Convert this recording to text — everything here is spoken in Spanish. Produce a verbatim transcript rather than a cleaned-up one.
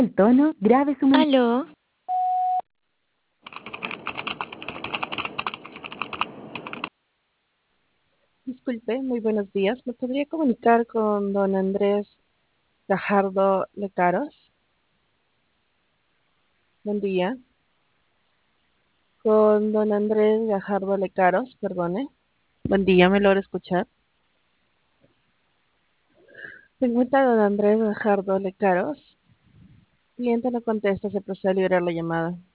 El tono, grave su mensaje. Aló, Disculpe, muy buenos días. ¿Me podría comunicar con don Andrés Gajardo Lecaros? Buen día. Con don Andrés Gajardo Lecaros, perdone. Buen día, ¿me logra escuchar? Se encuentra don Andrés Gajardo Lecaros. Cliente no contesta, se procede a liberar la llamada.